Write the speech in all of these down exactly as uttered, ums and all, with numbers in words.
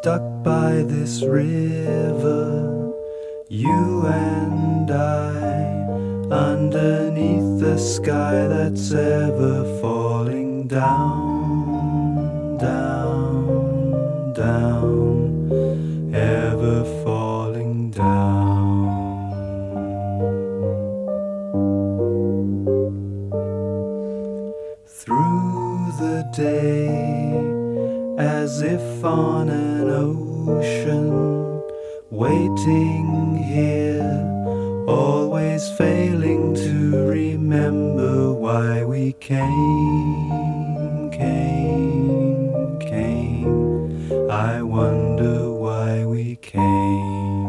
stuck by this river, you and I, underneath the sky that's ever falling down, down, down, ever falling down. Through the day, as if on an ocean, waiting here, always failing to remember why we came, came, came. I wonder why we came.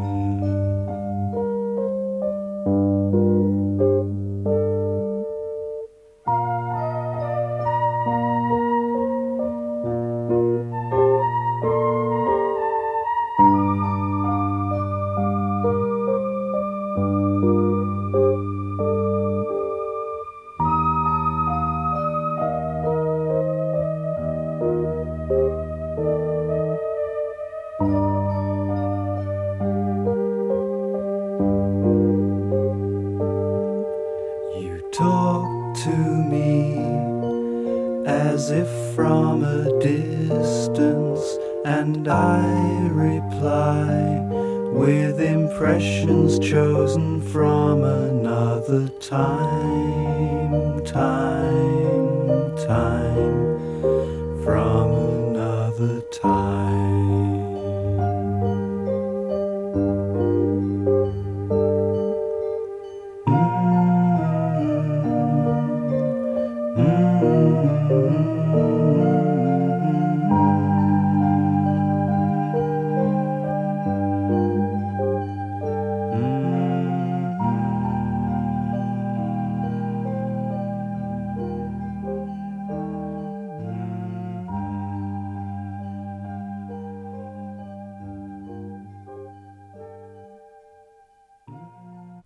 You talk to me as if from a distance, and I reply with impressions chosen from another time, time, time.